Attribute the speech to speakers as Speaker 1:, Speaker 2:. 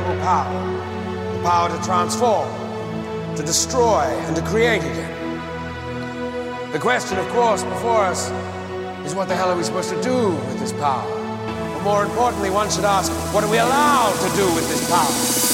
Speaker 1: incredible power. The power to transform, to destroy, and to create again. The question, of course, before us is what the hell are we supposed to do with this power? Or more importantly, one should ask, what are we allowed to do with this power?